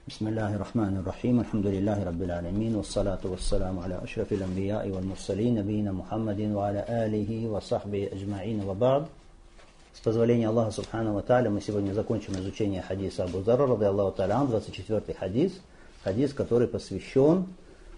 بسم الله الرحمن الرحيم الحمد لله رب العالمين والصلاة والسلام على أشرف الأنبياء والمرسلين نبينا محمد وعلى آله وصحبه أجمعين وبعد. С позволения Аллаха Субхану ва Тааля мы сегодня закончим изучение хадиса Абу Зарра, ради Аллаху Тааля, 24-й хадис, который посвящен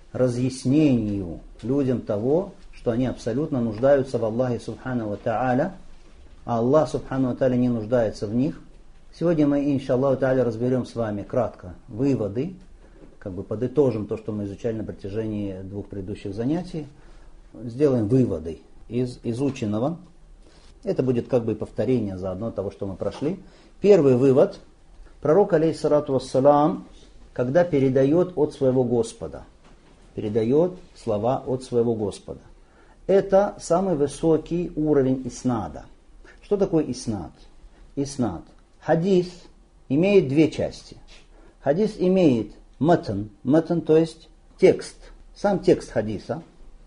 разъяснению людям того, что они абсолютно нуждаются в Аллахе Субхану ва Тааля, а Аллах Субхану ва Тааля не нуждается в них. Сегодня мы, иншаллаху тааля, разберем с вами кратко выводы, подытожим то, что мы изучали на протяжении двух предыдущих занятий, сделаем выводы из изученного. Это будет повторение заодно того, что мы прошли. Первый вывод. Пророк, алейхиссалату вассалам, когда передает от своего Господа, передает слова от своего Господа. Это самый высокий уровень иснада. Что такое иснад? Иснад. Хадис имеет две части. Хадис имеет матн, то есть текст, сам текст хадиса,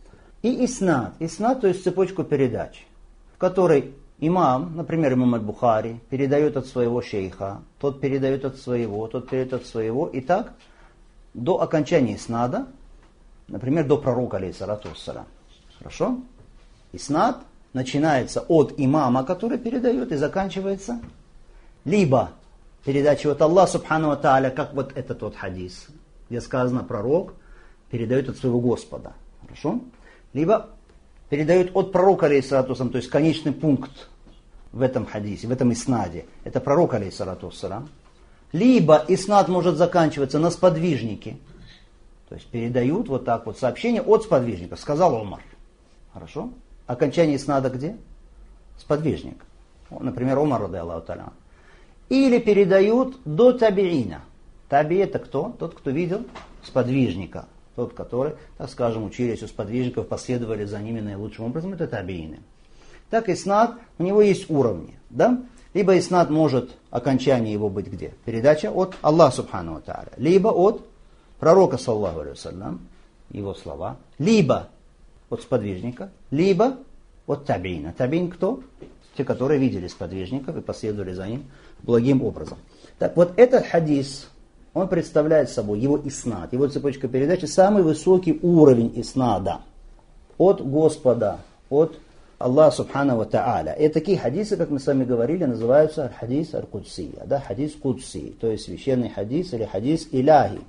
и иснад, то есть цепочку передач, в которой имам, например, имам аль-Бухари, передает от своего шейха, тот передает от своего, тот передает от своего, и так до окончания иснада, например, до пророка, алейхиссалату вассалам. Хорошо? Иснад начинается от имама, который передает, и заканчивается либо передача от Аллаха Субхану ва Тааля, как вот этот вот хадис, где сказано, пророк передает от своего Господа. Хорошо? Либо передает от пророка, алейхиссалату вассалам, то есть конечный пункт в этом хадисе, в этом иснаде. Это пророк, алейхиссалату вассалам. Либо иснад может заканчиваться на сподвижнике. То есть передают вот так вот сообщение от сподвижника. Сказал Умар. Хорошо? Окончание иснада где? Сподвижник. Например, Умар, ради Аллаху Тааля. Или передают до табиина. Таби это кто? Тот, кто видел сподвижника. Тот, который, так скажем, учились у сподвижников, последовали за ними наилучшим образом. Это табиины. Так иснад, у него есть уровни. Да? Либо иснад может, окончание его быть где? Передача от Аллаха Субхану ва Тааля. Либо от пророка, саллаллаху алейхи вассалям, его слова. Либо от сподвижника. Либо от табиина. Табиин кто? Те, которые видели сподвижников и последовали за ним благим образом. Так вот, этот хадис, он представляет собой его иснад, его цепочка передачи, самый высокий уровень иснада от Господа, от Аллаха Субхану ва Тааля. И такие хадисы, как мы с вами говорили, называются хадис аль-Кудсия, да, хадис Кудси, то есть священный хадис или хадис Иляхи.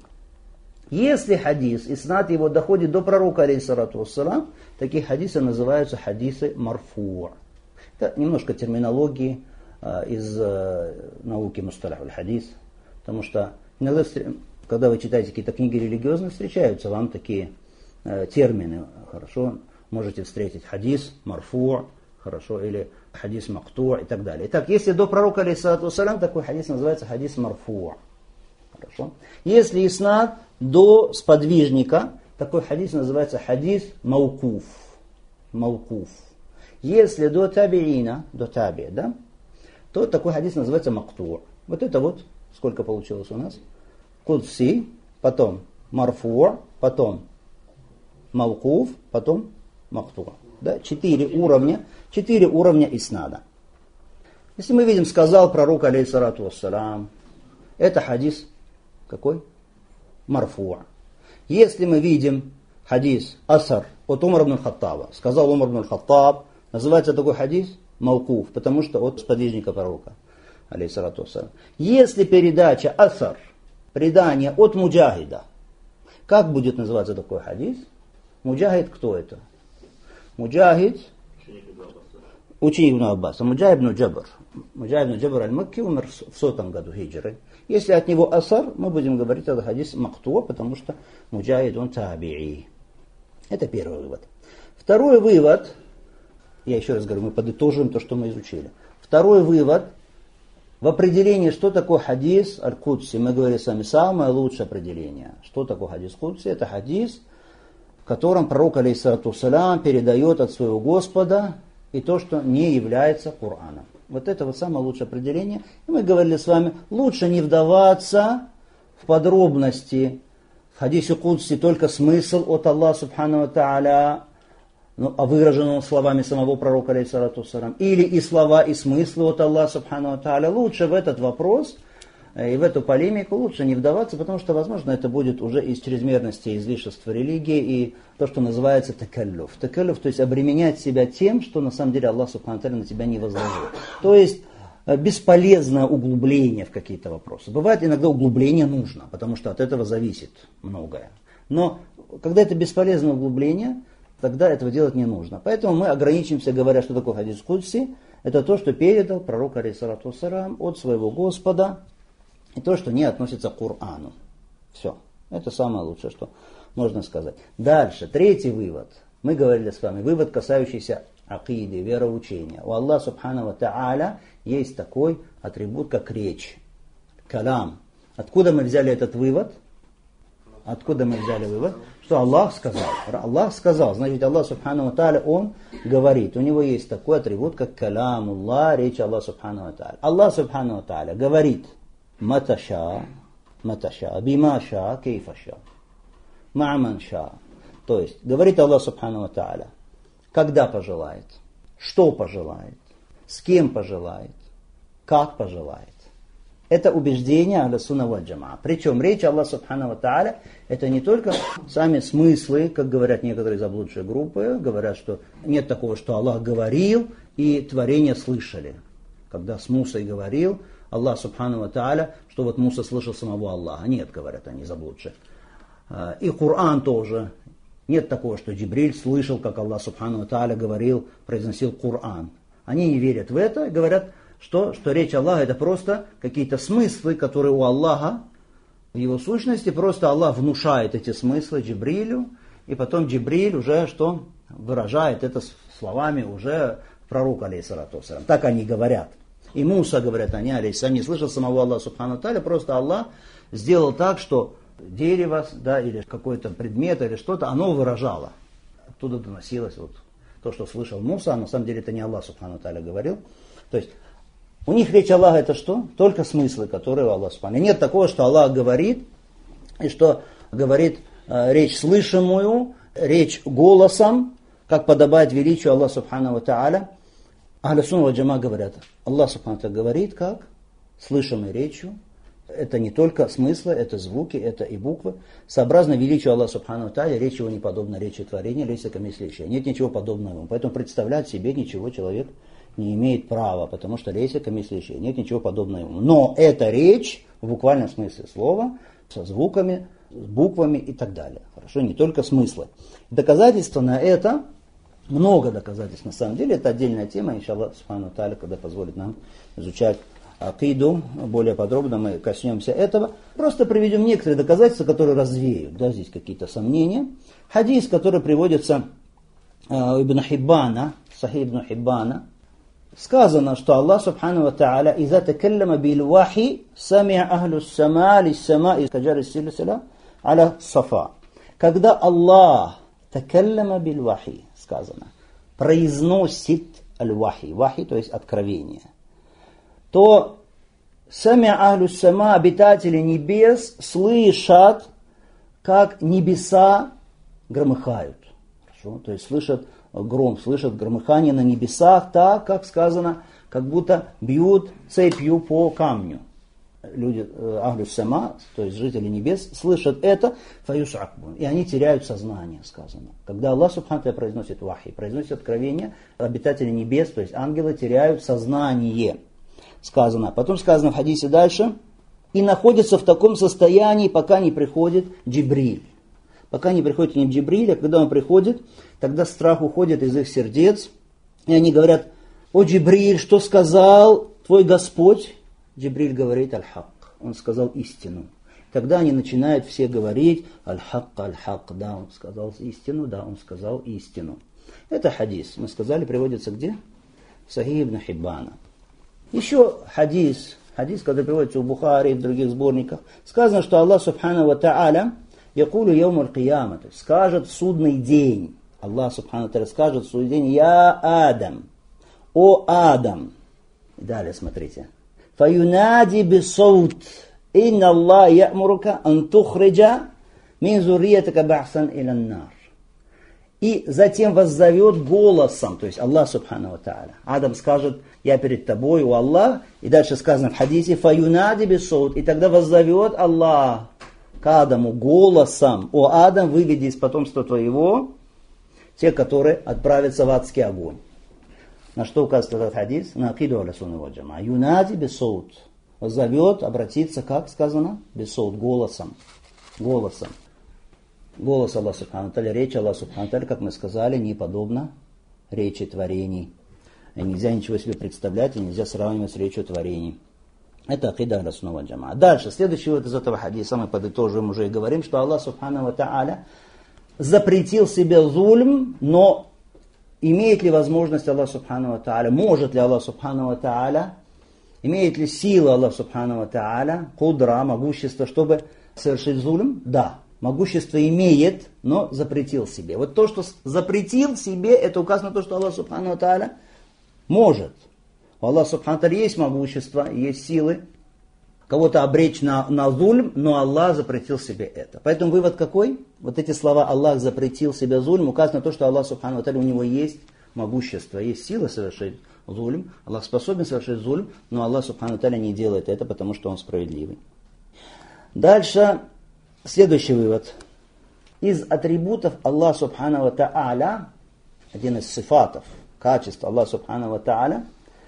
Если хадис, иснад его доходит до пророка, алейхиссалату вассалам, такие хадисы называются хадисы марфу'. Это немножко терминологии из науки мусталах аль-хадис, потому что иногда, когда вы читаете какие-то книги религиозные, встречаются вам такие термины. Хорошо, можете встретить хадис марфу', хорошо, или хадис макту' и так далее. Итак, если до пророка, алейхиссалату вассалям, такой хадис называется хадис марфу'. Хорошо. Если иснад до сподвижника, такой хадис называется хадис маукуф. Маукуф. Если до табиина, до таби, да, то такой хадис называется макту'. Вот это вот, сколько получилось у нас? Кудси, потом марфу', потом маукуф, потом макту'. Да? 4 уровня иснада. Если мы видим, сказал пророк, алейхиссалату вассалам, это хадис какой? Марфу'. Если мы видим хадис асар от Умар ибн аль-Хаттаба, сказал Умар ибн аль-Хаттаб, называется такой хадис маукуф, потому что от сподвижника пророка, алейхиссалату вассалам. Если передача асар, предание от муджахида, как будет называться такой хадис? Муджахид кто это? Муджахид, ученик ибн Аббаса, Муджахид ибн Джабр. Муджахид ибн Джабр аль-Макки умер в 100 году хиджры. Если от него асар, мы будем говорить о хадис макту', потому что Муджахид он таби'i. Это первый вывод. Второй вывод, я еще раз говорю, мы подытожим то, что мы изучили. Второй вывод, в определении, что такое хадис аль-Кудси, мы говорили с вами самое лучшее определение. Что такое хадис Кудси? Это хадис, в котором пророк, алейхиссалату вассалям, передает от своего Господа и то, что не является Кораном. Вот это вот самое лучшее определение. И мы говорили с вами, лучше не вдаваться в подробности. В хадисе Кудси только смысл от Аллаха Субхану ва Тааля, выраженного словами самого пророка, алейхиссалату вассалям, или и слова, и смыслы от Аллаха Субхану ва Тааля. Лучше в этот вопрос И в эту полемику лучше не вдаваться, потому что, возможно, это будет уже из чрезмерности и излишества религии и то, что называется такаллюф. Такаллюф, то есть обременять себя тем, что на самом деле Аллах Субхану ва Тааля на тебя не возложил. То есть бесполезное углубление в какие-то вопросы. Бывает иногда углубление нужно, потому что от этого зависит многое. Но когда это бесполезное углубление, тогда этого делать не нужно. Поэтому мы ограничимся, говоря, что такое хадис кудси. Это то, что передал пророк алейхиссалату вассалям от своего Господа, и то, что не относится к Корану. Все. Это самое лучшее, что можно сказать. Дальше, третий вывод. Мы говорили с вами, вывод, касающийся акиды, вероучения. У Аллаха Субхану ва Тааля есть такой атрибут, как речь. Калам. Откуда мы взяли этот вывод? Откуда мы взяли вывод? Что Аллах сказал. Аллах сказал. Значит, Аллах Субхану ва Тааля, Он говорит. У него есть такой атрибут, как калямуллах, речь Аллаха Субхану ва Тааля. Аллах Субхану ва Тааля говорит. Маташа, бимаша, кейфаша, ма'манша. То есть, говорит Аллах Субхану ва Тааля, когда пожелает, что пожелает, с кем пожелает, как пожелает. Это убеждение Ахля Сунна валь Джамаа. Причем речь Аллаха Субхану ва Тааля это не только сами смыслы, как говорят некоторые заблудшие группы, говорят, что нет такого, что Аллах говорил и творения слышали. Когда с Мусой говорил, Аллах Субхану ва Тааля, что вот Муса слышал самого Аллаха. Нет, говорят они заблудшие. И Коран тоже. Нет такого, что Джибриль слышал, как Аллах Субхану ва Тааля говорил, произносил Коран. Они не верят в это и говорят, что речь Аллаха это просто какие-то смыслы, которые у Аллаха в его сущности, просто Аллах внушает эти смыслы Джибрилю, и потом Джибриль уже что выражает это словами уже пророка алейхиссалату вассалям. Так они говорят. И Муса, говорят они, алейхиссалям, не слышал самого Аллаха Субхану ва Тааля, просто Аллах сделал так, что дерево, да, или какой-то предмет, или что-то, оно выражало. Оттуда доносилось вот то, что слышал Муса, а на самом деле это не Аллах Субхану ва Тааля говорил. То есть у них речь Аллаха это что? Только смыслы, которые у Аллаха Субхану. Нет такого, что Аллах говорит, и что говорит речь слышимую, речь голосом, как подобает величию Аллаха Субхану ва Тааля. Ахля Сунна валь Джамаа говорят, Аллах Субхану ва Тааля говорит как? Слышимой речью. Это не только смыслы, это звуки, это и буквы. Сообразно величию Аллаха Субхану ва Тааля, речь его не подобна речи творения, лейса камислихи. Нет ничего подобного ему. Поэтому представлять себе ничего человек не имеет права, потому что лейса камислихи. Нет ничего подобного ему. Но эта речь, в буквальном смысле слова, со звуками, с буквами и так далее. Хорошо, не только смыслы. Доказательства на это, много доказательств на самом деле, это отдельная тема, иншаллах Субхану ва Тааля, когда позволит нам изучать акиду, более подробно мы коснемся этого. Просто приведем некоторые доказательства, которые развеют, да, здесь какие-то сомнения. Хадис, который приводится у Ибн Хиббана, Сахих Ибн Хиббана, сказано, что Аллах Субхану ва Тааля «Иза такаллама бил вахи, сами'а ахлю сама лиссама'i каджари силсила аля сафа». Когда Аллах такаллама бил вахи, сказано, произносит аль-вахи, вахи, то есть откровение, то сами ахлю сама, обитатели небес, слышат, как небеса громыхают. Хорошо? То есть слышат гром, слышат громыхание на небесах, так, как сказано, как будто бьют цепью по камню. Люди ахлю сама, то есть жители небес, слышат это, фаюсакбун, и они теряют сознание, сказано. Когда Аллах Субхану ва Тааля произносит вахи, произносит откровение, обитатели небес, то есть ангелы, теряют сознание. Сказано. Потом сказано в хадисе дальше. И находятся в таком состоянии, пока не приходит Джибриль. Пока не приходит к ним Джибриль, а когда он приходит, тогда страх уходит из их сердец. И они говорят: «О Джибриль, что сказал твой Господь?» Джибриль говорит: «Аль-хак». Он сказал истину. Тогда они начинают все говорить: «Аль-хак, аль-хак». Да, он сказал истину, да, он сказал истину. Это хадис. Мы сказали, приводится где? В Сахих Ибн Хиббана. Еще хадис, который приводится у Бухари и в других сборниках, сказано, что Аллах Субхану ва Тааля якулю яум аль-кияма, скажет в судный день. Аллах Субхану ва Тааля скажет в судный день: «Я Адам, о Адам». И далее смотрите. «Фаюнади бисаут, инна Аллах я'мурука ан тухриджа мин зурриятика ба'сан илян нар». и затем воззовет голосом, то есть Аллах Субхану ва Тааля. Адам скажет: я перед тобой, у Аллах, и дальше сказано в хадисе: фаюнади бисоут, и тогда воззовет Аллах к Адаму голосом: о Адам, выведи из потомства твоего те, которые отправятся в адский огонь. На что указывает этот хадис? На акиду аля сунна валь джамаа. Юнади бисоут. Зовет, обратиться, как сказано? Бисоут, голосом. Голосом. Голос Аллаха Субхану ва Тааля, речь Аллаха Субхану ва Тааля, как мы сказали, не подобна речи творений. И нельзя ничего себе представлять, и нельзя сравнивать с речью творений. Это акида аля сунна валь джамаа. Дальше, следующий вот из этого хадиса, мы подытожим уже и говорим, что Аллах Субхану ва Тааля запретил себе зульм, но имеет ли возможность Аллах Субхану ва Тааля, может ли Аллах Субхану ва Тааля, имеет ли сила Аллах Субхану ва Тааля, кудра, могущество, чтобы совершить зульм? Да, могущество имеет, но запретил себе. Вот то, что запретил себе, это указано на то, что Аллах Субхану ва Тааля может. У Аллаха Субхану ва Тааля есть могущество, есть силы кого-то обречь на зульм, но Аллах запретил себе это. Поэтому вывод какой? Вот эти слова «Аллах запретил себе зульм» указано на то, что Аллах Субхану ва Тааля, у него есть могущество, есть сила совершить зульм. Аллах способен совершить зульм, но Аллах Субхану ва Тааля не делает это, потому что Он справедливый. Дальше, следующий вывод. Из атрибутов Аллаха Субхану ва Тааля, один из сифатов, качеств Аллаха Субхану ва Тааля,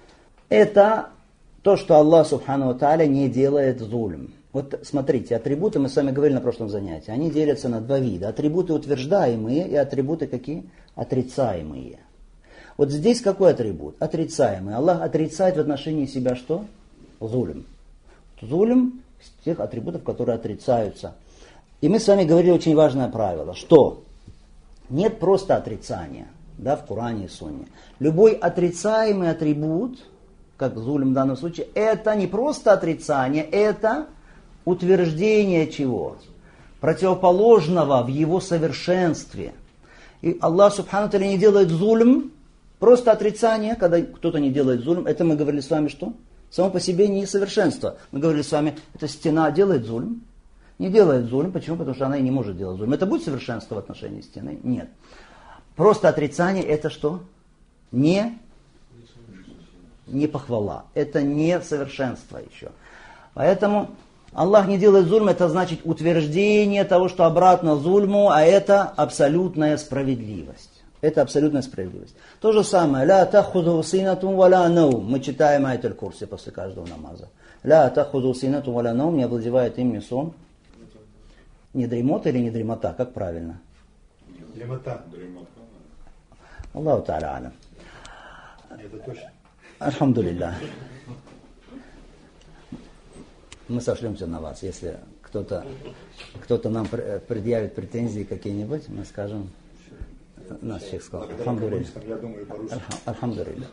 это то, что Аллах Субхану ва Тааля не делает зульм. Вот смотрите, атрибуты, мы с вами говорили на прошлом занятии, они делятся на два вида. Атрибуты утверждаемые и атрибуты какие? Отрицаемые. Вот здесь какой атрибут? Отрицаемый. Аллах отрицает в отношении себя что? Зульм. Зульм из тех атрибутов, которые отрицаются. И мы с вами говорили очень важное правило, что нет просто отрицания, да, в Коране и Сунне. Любой отрицаемый атрибут, как зульм в данном случае, это не просто отрицание, это утверждение чего? Противоположного в его совершенстве. И Аллах Субхану ва Тааля не делает зульм, просто отрицание, когда кто-то не делает зульм, это мы говорили с вами что? Само по себе несовершенство. Мы говорили с вами, эта стена делает зульм? Не делает зульм. Почему? Потому что она и не может делать зульм. Это будет совершенство в отношении стены? Нет. Просто отрицание это что? Не похвала. Это не совершенство еще. Поэтому Аллах не делает зульм, это значит утверждение того, что обратно зульму, а это абсолютная справедливость. Это абсолютная справедливость. То же самое. «Ля таххузу синатум валя наум». Мы читаем аят аль-Курси после каждого намаза. «Ля таххузу синатум валя наум». Не овладевает им ни сон. Не дремота или не дремота? Как правильно? Дремота. Аллаху та'аля алям. Это точно. Альхамдулиллах. Мы сошлемся на вас. Если кто-то нам предъявит претензии какие-нибудь, мы скажем, нас всех сказал. Альхамдулиллах. Я думаю, по-русски. Альхамдулиллах.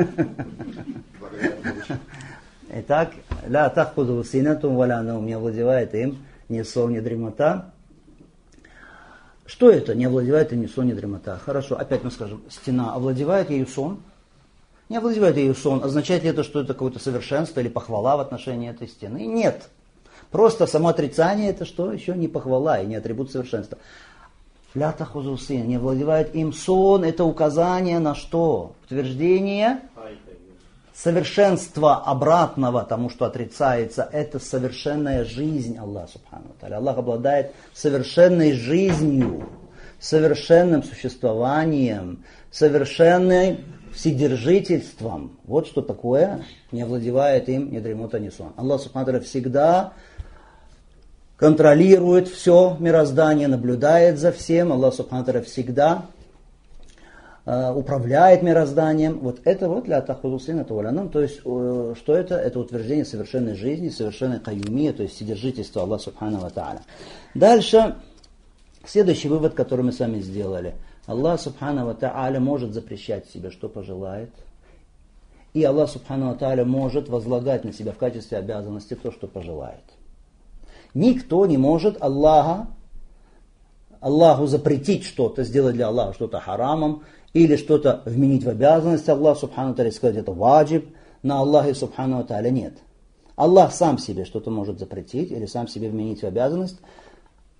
Итак, ля таххузу синатум валя наум. Не овладевает им ни сон, ни дремота. Что это? Не овладевает им ни сон, ни дремота. Хорошо, опять мы скажем, стена овладевает ею сон. Не овладевает ею сон. Означает ли это, что это какое-то совершенство или похвала в отношении этой стены? Нет. Просто само отрицание это что? Еще не похвала и не атрибут совершенства. Ля тахузу син. Не овладевает им сон. Это указание на что? Утверждение совершенства обратного тому, что отрицается. Это совершенная жизнь Аллаха Субхану ва Тааля. Аллах обладает совершенной жизнью, совершенным существованием, совершенным вседержительством. Вот что такое не овладевает им ни дремота, ни сон. Аллах Субхану ва Тааля всегда контролирует все мироздание, наблюдает за всем. Аллах Субхану ва Тааля всегда управляет мирозданием. Вот это вот ля тахузу синатум валя наум. То есть, что это? Это утверждение совершенной жизни, совершенной каюмия, то есть вседержительства Аллаха Субхану ва Тааля. Дальше, следующий вывод, который мы с вами сделали. Аллах Субхану ва Тааля может запрещать себе, что пожелает. И Аллах Субхану ва Тааля может возлагать на себя в качестве обязанности то, что пожелает. Никто не может Аллаху запретить что-то, сделать для Аллаха что-то харамом, или что-то вменить в обязанность Аллаха Субхану ва Тааля, сказать это ваджиб, на Аллахе Субхану ва Тааля нет. Аллах сам себе что-то может запретить, или сам себе вменить в обязанность.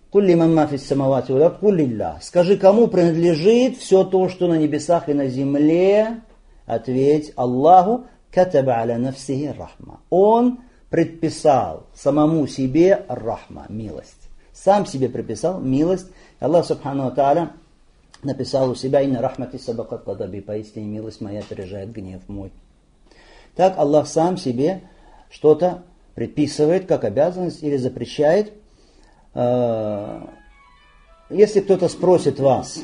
Кулли мамма фис самавати вал ард, кулли лиллах. Скажи, кому принадлежит все то, что на небесах и на земле? Ответь, Аллаху катаба аля нафсихи рахма. Он предписал самому себе рахма, милость. Сам себе предписал милость. Аллах субхану ва тааля написал у себя: инна рахмати сабакат кадаби, поистине милость моя опережает гнев мой. Так Аллах сам себе что-то предписывает как обязанность или запрещает. Если кто-то спросит вас,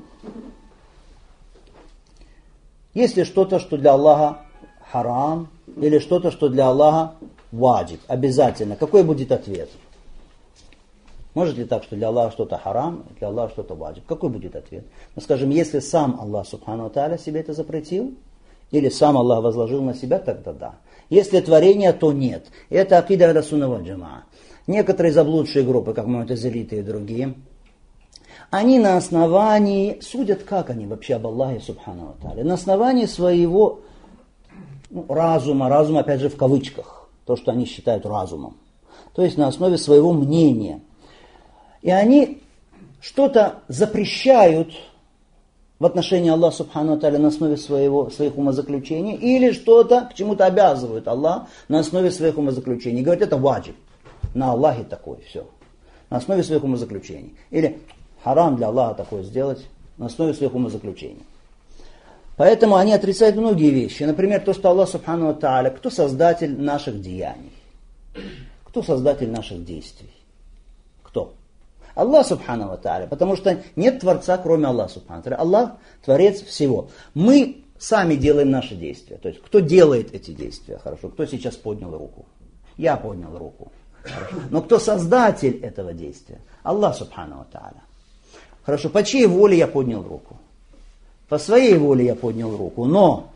есть ли что-то, что для Аллаха харам, или что-то, что для Аллаха ваджиб, обязательно, какой будет ответ? Может ли так, что для Аллаха что-то харам, для Аллаха что-то ваджиб? Какой будет ответ? Мы скажем, если сам Аллах субхану ва тааля себе это запретил, или сам Аллах возложил на себя, тогда да. Если творение, то нет. Это акида ахля сунна валь джамаа. Некоторые заблудшие группы, как му'тазилиты и другие, они на основании, судят, как они вообще об Аллахе субхану ва тааля, на основании своего разума, разум опять же в кавычках, то, что они считают разумом, то есть на основе своего мнения. И они что-то запрещают в отношении Аллаха субхану ва тааля на основе своих умозаключений, или что-то к чему-то обязывают Аллах на основе своих умозаключений. Говорят, это ваджиб. На Аллахе такое, все. На основе своих умозаключений. Или харам для Аллаха такое сделать на основе своих умозаключений. Поэтому они отрицают многие вещи. Например, то, что Аллах субхану ва тааля, кто создатель наших деяний? Кто создатель наших действий? Кто? Аллах субхану ва тааля. Потому что нет Творца, кроме Аллаха субхану ва тааля. Аллах Творец всего. Мы сами делаем наши действия. То есть, кто делает эти действия? Хорошо. Кто сейчас поднял руку? Я поднял руку. Хорошо. Но кто создатель этого действия? Аллах субхану ва тааля. Хорошо, по чьей воле я поднял руку? По своей воле я поднял руку, но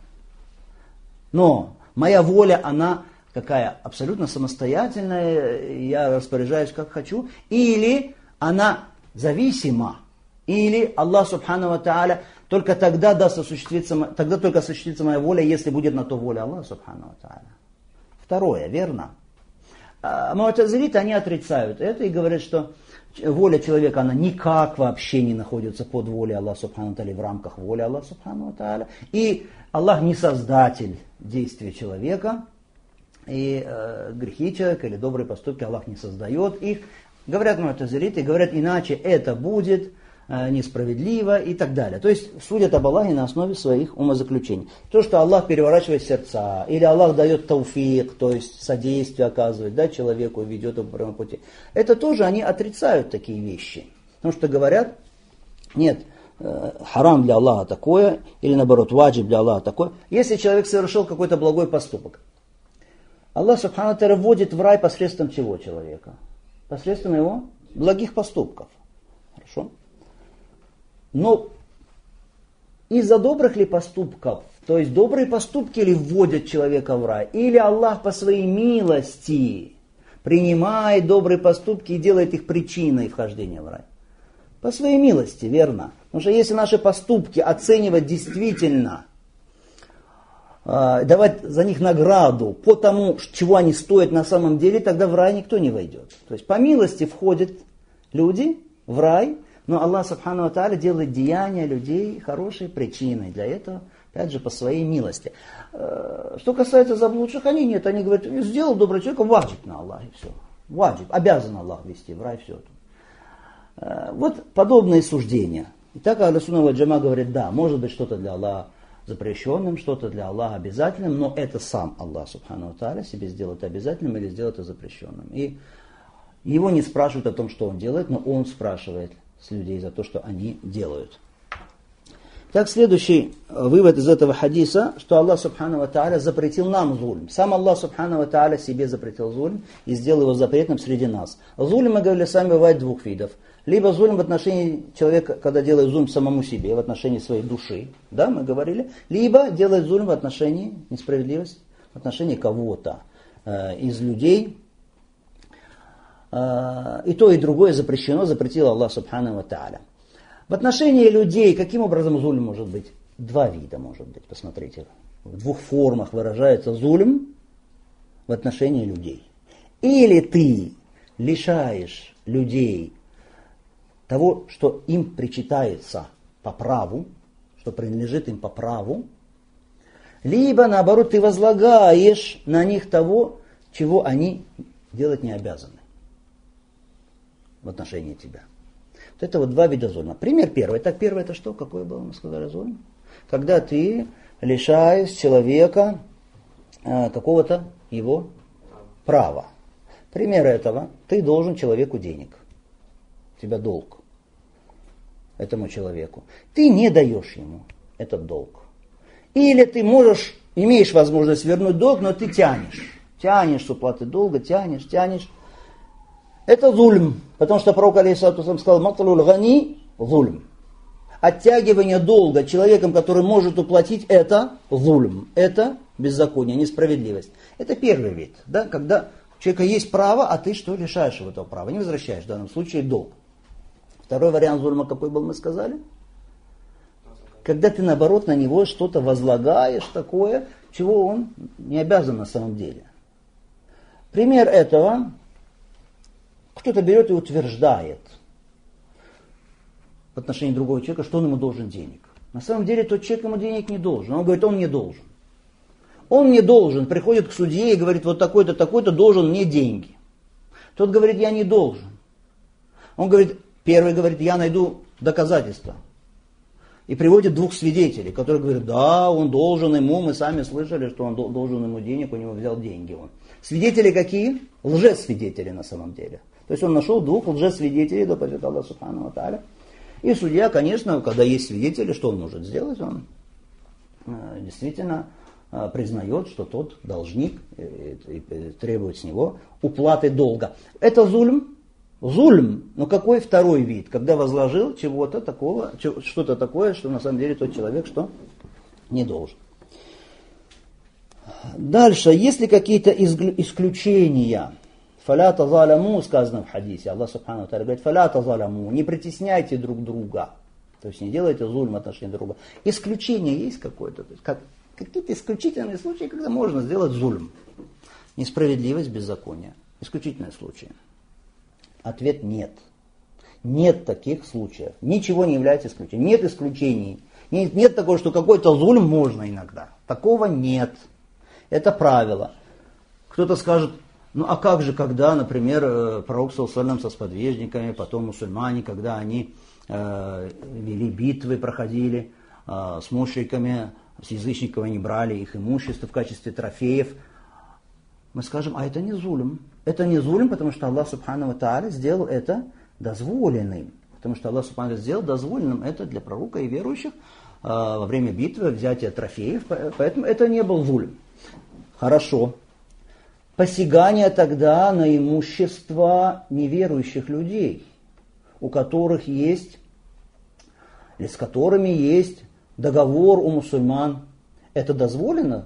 моя воля, она какая? Абсолютно самостоятельная, я распоряжаюсь как хочу, или она зависима, или Аллах субхану ва тааля только тогда даст осуществиться, тогда только осуществится моя воля, если будет на то воля Аллаха субхану ва тааля. Второе, верно? Му'тазилиты, они отрицают это и говорят, что воля человека, она никак вообще не находится под волей Аллаха субхану ва тааля, в рамках воли Аллаха субхану ва тааля. И Аллах не создатель действий человека, и грехи человека или добрые поступки Аллах не создает их. Говорят му'тазилиты, говорят, иначе это будет несправедливо и так далее. То есть судят об Аллахе на основе своих умозаключений. То, что Аллах переворачивает сердца, или Аллах дает тауфик, то есть содействие оказывает, да, человеку, ведет его по прямому пути, это тоже они отрицают такие вещи. Потому что говорят, нет, харам для Аллаха такое, или наоборот, ваджиб для Аллаха такое. Если человек совершил какой-то благой поступок, Аллах субхану ва тааля вводит в рай посредством чего человека? Посредством его благих поступков. Хорошо? Но из-за добрых ли поступков, то есть добрые поступки ли вводят человека в рай, или Аллах по своей милости принимает добрые поступки и делает их причиной вхождения в рай? По своей милости, верно. Потому что если наши поступки оценивать действительно, давать за них награду по тому, чего они стоят на самом деле, тогда в рай никто не войдет. То есть по милости входят люди в рай, но Аллах субхану ва тааля делает деяния людей хорошей причиной для этого, опять же, по своей милости. Что касается заблудших, они нет, они говорят, сделал добрый человек, ваджиб на Аллахе, все. Ваджиб, обязан Аллах вести в рай, все. Вот подобные суждения. И так ахлю сунна валь джамаа говорит, да, может быть что-то для Аллаха запрещенным, что-то для Аллаха обязательным, но это сам Аллах субхану ва тааля себе сделает обязательным или сделает запрещенным. И его не спрашивают о том, что он делает, но он спрашивает с людей за то, что они делают. Так, следующий вывод из этого хадиса, что Аллах субхану ва тааля запретил нам зульм. Сам Аллах субхану ва тааля себе запретил зульм и сделал его запретным среди нас. Зульм, мы говорили, сами бывает двух видов. Либо зульм в отношении человека, когда делает зульм самому себе, в отношении своей души, да, мы говорили. Либо делает зульм в отношении несправедливости, в отношении кого-то из людей. И то, и другое запрещено, запретил Аллах субхану ва тааля. В отношении людей, каким образом зульм может быть? Два вида может быть, посмотрите. В двух формах выражается зульм в отношении людей. Или ты лишаешь людей того, что им причитается по праву, что принадлежит им по праву, либо, наоборот, ты возлагаешь на них того, чего они делать не обязаны в отношении тебя. Вот это вот два вида зульма. Пример первый. Так, первый это что? Какой был, мы сказали, зульм? Когда ты лишаешь человека какого-то его права. Пример этого. Ты должен человеку денег. У тебя долг этому человеку. Ты не даешь ему этот долг. Или ты имеешь возможность вернуть долг, но ты тянешь. Тянешь с уплаты долга, тянешь. Это зульм. Потому что пророк алейхиссалату вассалям сказал: «Матлуль гани зульм». Оттягивание долга человеком, который может уплатить, это зульм. Это беззаконие, несправедливость. Это первый вид. Да? Когда у человека есть право, а ты что, лишаешь его этого права. Не возвращаешь в данном случае долг. Второй вариант зульма какой был, мы сказали? Когда ты, наоборот, на него что-то возлагаешь такое, чего он не обязан на самом деле. Пример этого: кто-то берет и утверждает в отношении другого человека, что он ему должен денег. На самом деле тот человек ему денег не должен. Он говорит: он не должен. Он не должен. Приходит к судье и говорит: вот такой-то, такой-то должен мне деньги. Тот говорит: я не должен. Он говорит, первый говорит: я найду доказательства. И приводит двух свидетелей, которые говорят: да, он должен ему, мы сами слышали, что он должен ему денег, у него взял деньги он. Свидетели какие? Лжесвидетели на самом деле. То есть он нашел двух лжесвидетелей, да поверит Аллах субхану ва тааля. И судья, конечно, когда есть свидетели, что он может сделать? Он действительно признает, что тот должник, и требует с него уплаты долга. Это зульм. Зульм, но какой второй вид? Когда возложил чего-то такого, что-то такое, что на самом деле тот человек что? Не должен. Дальше, есть ли какие-то исключения? «Фаля тазаляму» сказано в хадисе. Аллах субхану ва тааля говорит: «Фаля тазаляму», не притесняйте друг друга. То есть не делайте зульм в отношении друг друга. Исключение есть какое-то? То есть какие-то исключительные случаи, когда можно сделать зульм. Несправедливость, беззаконие. Исключительные случаи. Ответ: нет. Нет таких случаев. Ничего не является исключением. Нет исключений. Нет такого, что какой-то зульм можно иногда. Такого нет. Это правило. Кто-то скажет: ну а как же, когда, например, пророк саллаллаху алейхи ва саллям со сподвижниками, потом мусульмане, когда они вели битвы, проходили с мушриками, с язычниками, они брали их имущество в качестве трофеев. Мы скажем: а это не зульм. Это не зульм, потому что Аллах субхану ва тааля сделал это дозволенным. Потому что Аллах субхану ва тааля сделал дозволенным это для пророка и верующих во время битвы, взятия трофеев. Поэтому это не был зульм. Хорошо. Посягание тогда на имущество неверующих людей, у которых есть, или с которыми есть договор у мусульман. Это дозволено?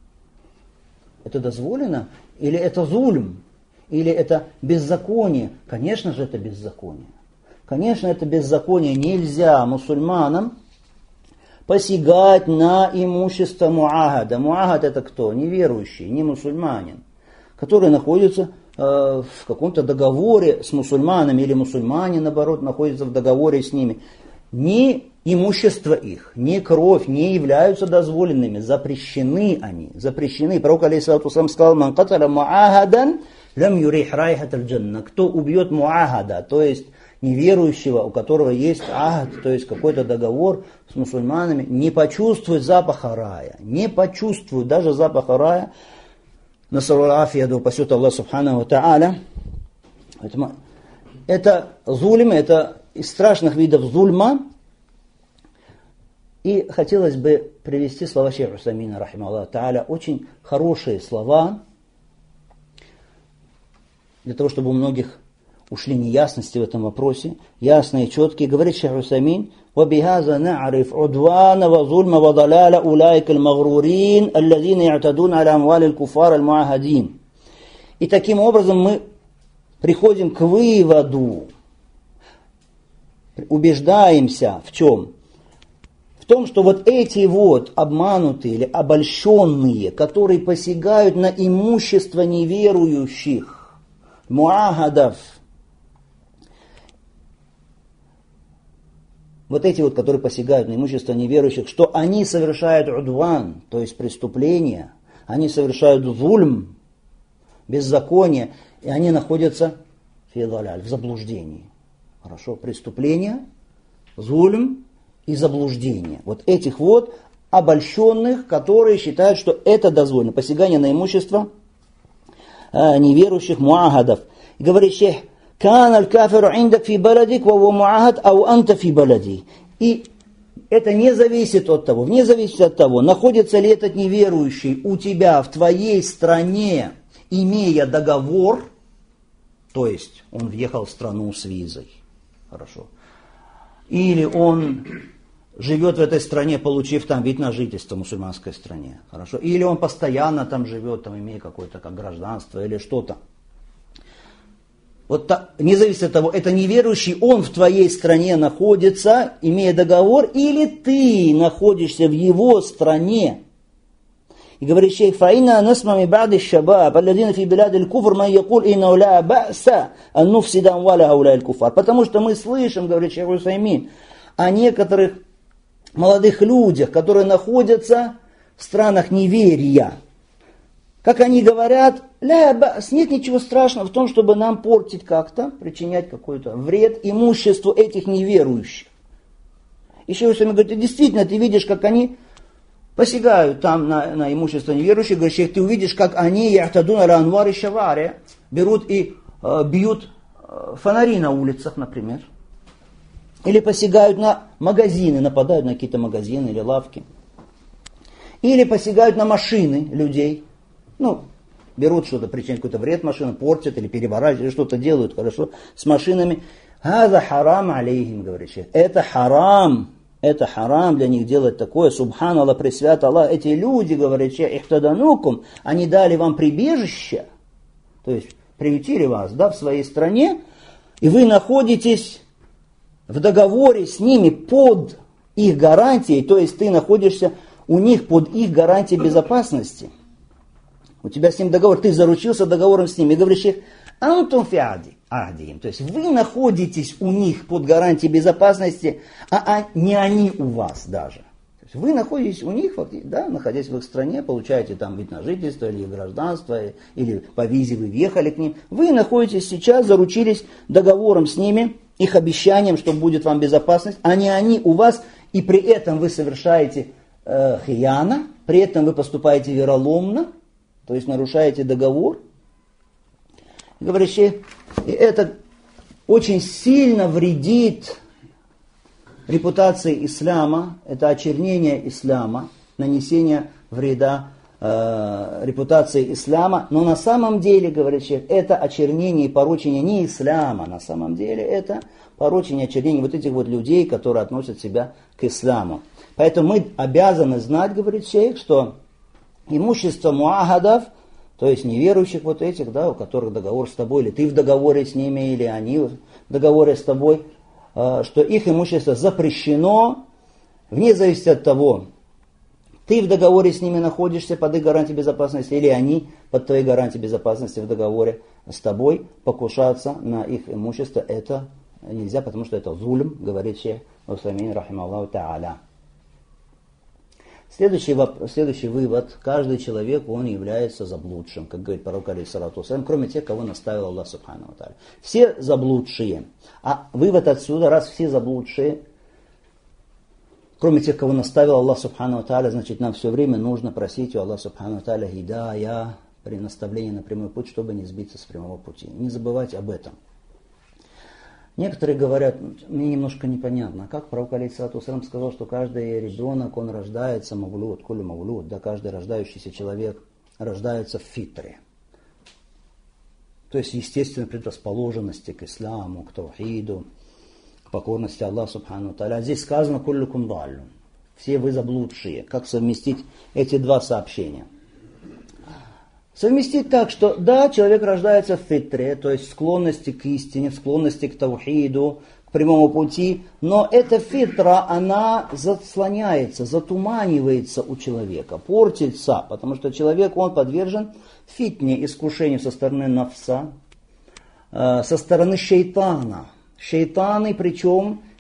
Это дозволено? Или это зульм? Или это беззаконие? Конечно же, это беззаконие. Конечно, это беззаконие. Нельзя мусульманам посягать на имущество муахада. Муахад это кто? Неверующий, не мусульманин, который находится в каком-то договоре с мусульманами, или мусульмане, наоборот, находятся в договоре с ними. Ни имущество их, ни кровь не являются дозволенными, запрещены они, запрещены. Пророк алейхиссалату вассалям сказал: «Ман каталя муахадан лям юрих райхат аль-джанна». Кто убьет муахада, то есть неверующего, у которого есть ахд, то есть какой-то договор с мусульманами, не почувствует запаха рая, не почувствует даже запаха рая. Насаллу афия, да упасет Аллах субхану ва тааля. Это зульм, это из страшных видов зульма. И хотелось бы привести слова шейха Усаймина, рахима Аллах тааля, очень хорошие слова, для того, чтобы у многих ушли неясности в этом вопросе, ясные, четкие. Говорит шейх Усаймин: وبهذا نعرف عدوان وظلم وضلال أولئك المغرورين الذين يعتدون على أموال الكفار المعاهدين. И таким образом мы приходим к выводу, убеждаемся в чем? В том, что вот эти вот обманутые или обольщенные, которые посягают на имущество неверующих, муахадов, вот эти вот, которые посягают на имущество неверующих, что они совершают удван, то есть преступления, они совершают зульм, беззаконие, и они находятся в заблуждении. Хорошо, преступления, зульм и заблуждение. Вот этих вот обольщенных, которые считают, что это дозволено, посягание на имущество неверующих муахадов. И говорит шейх, «Кан аль-кафиру индак фи баладик, ва ва муахад, ау анта фи балади». И это не зависит от того, вне зависимости от того, находится ли этот неверующий у тебя в твоей стране, имея договор, то есть он въехал в страну с визой, хорошо, или он живет в этой стране, получив там вид на жительство в мусульманской стране, хорошо, или он постоянно там живет, там, имея какое-то как гражданство или что-то. Вот так, не зависит от того, это неверующий, он в твоей стране находится, имея договор, или ты находишься в его стране. И говорит шейх, «Фаина насмами ба'ди шабаб, алладина фи биляд аль-куфр, ман якул инна ла ба'са, аннуфсидан валя ауля аль-куфар». Потому что мы слышим, говорит шейх Усаймин, о некоторых молодых людях, которые находятся в странах неверия. Как они говорят, нет ничего страшного в том, чтобы нам портить как-то, причинять какой-то вред имуществу этих неверующих. Еще раз говорит, действительно, ты видишь, как они посягают там на имущество неверующих, говорит, ты увидишь, как они яхтадуна ранвар и шаваре берут и бьют фонари на улицах, например. Или посягают на магазины, нападают на какие-то магазины или лавки. Или посягают на машины людей. Берут что-то, причиняют какой-то вред машинам, портят или переворачивают, или что-то делают, хорошо, с машинами. «Хаза харам алейхим», говорит шейх. Это харам для них делать такое. Субханаллах, пресвят Аллах. Эти люди, говорит шейх, ихтаданукум, они дали вам прибежище, то есть приютили вас, в своей стране, и вы находитесь в договоре с ними под их гарантией, то есть ты находишься у них под их гарантией безопасности. У тебя с ним договор, ты заручился договором с ними. И говоришь, антум фи ахдиим, то есть вы находитесь у них под гарантией безопасности, а не они у вас даже. То есть вы находитесь у них, находясь в их стране, получаете там вид на жительство или гражданство, или по визе вы въехали к ним. Вы находитесь сейчас, заручились договором с ними, их обещанием, что будет вам безопасность, а не они у вас, и при этом вы совершаете хияна, при этом вы поступаете вероломно, то есть нарушаете договор. Говорящий, и это очень сильно вредит репутации ислама, это очернение ислама, нанесение вреда репутации ислама, но на самом деле, говорит шейх, это очернение и порочение не ислама, на самом деле это порочение, очернение вот этих вот людей, которые относят себя к исламу. Поэтому мы обязаны знать, говорит шейх, что имущество муахадов, то есть неверующих вот этих, у которых договор с тобой, или ты в договоре с ними, или они в договоре с тобой, что их имущество запрещено, вне зависимости от того, ты в договоре с ними находишься под их гарантией безопасности, или они под твоей гарантией безопасности в договоре с тобой, покушаться на их имущество, это нельзя, потому что это зульм, говорит шейх Усаймин, рахималлаху та'аля. Следующий вывод. Каждый человек, он является заблудшим, как говорит пророк алейхиссалату вассалям, кроме тех, кого наставил Аллах субхану ва тааля. Все заблудшие. А вывод отсюда, раз все заблудшие, кроме тех, кого наставил Аллах субхану ва тааля, значит, нам все время нужно просить у Аллаха субхану ва тааля хидая, при наставлении на прямой путь, чтобы не сбиться с прямого пути. Не забывать об этом. Некоторые говорят, мне немножко непонятно, как пророк алейхиссалату вассалям сказал, что каждый ребенок, он рождается мавлуд, кулю мавлуд, каждый рождающийся человек рождается в фитре. То есть, естественно, предрасположенности к исламу, к таухиду, к покорности Аллаху субхану ва тааля. Здесь сказано куллюкум даллюн. Все вы заблудшие. Как совместить эти два сообщения? Совместить так, что человек рождается в фитре, то есть склонности к истине, склонности к таухиду, к прямому пути, но эта фитра, она заслоняется, затуманивается у человека, портится, потому что человек, он подвержен фитне, искушению со стороны нафса, со стороны шейтана. Шейтаны, причем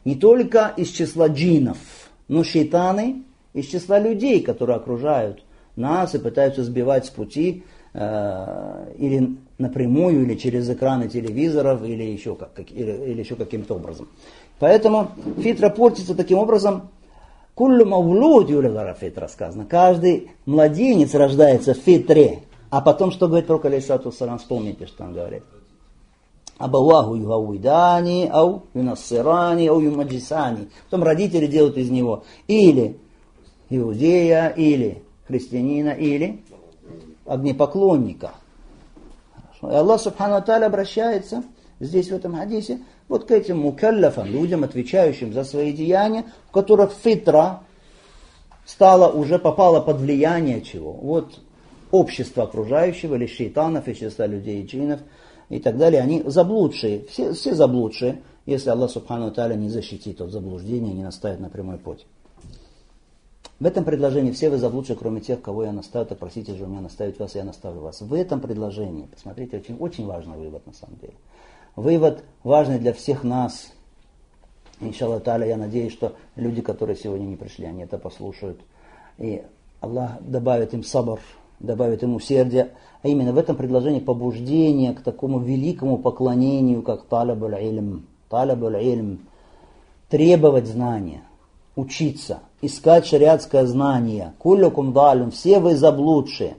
не только из числа джиннов, но шейтаны из числа людей, которые окружают нас и пытаются сбивать с пути или напрямую, или через экраны телевизоров, или еще каким-то образом. Поэтому фитра портится таким образом. Куллю мавлуд юлигара фитра сказано. Каждый младенец рождается в фитре. А потом, что говорит пророк алейхиссалату вассалям, вспомните, что он говорит. Абаваху югауидани, ау юнассирани, ау юмаджисани. Потом родители делают из него или иудея, или христианина, или огнепоклонника. Хорошо. И Аллах субхану ва тааля обращается здесь в этом хадисе вот к этим мукаллафам, людям, отвечающим за свои деяния, в которых фитра попала под влияние чего? Вот общество окружающего, или шейтанов, и числа людей и джиннов, и так далее. Они заблудшие, все заблудшие, если Аллах субхану ва тааля не защитит от заблуждения, не наставит на прямой путь. В этом предложении все вы заблудшие, кроме тех, кого я наставлю, так просите же у меня наставить вас, и я наставлю вас. В этом предложении, посмотрите, очень, очень важный вывод на самом деле. Вывод важный для всех нас. Иншаллах та'аля, я надеюсь, что люди, которые сегодня не пришли, они это послушают. И Аллах добавит им сабр, добавит им усердие. А именно в этом предложении побуждение к такому великому поклонению, как талабуль илм. Талабуль илм. Требовать знания, учиться, искать шариатское знание. Куллюкум далюм, все вы заблудшие.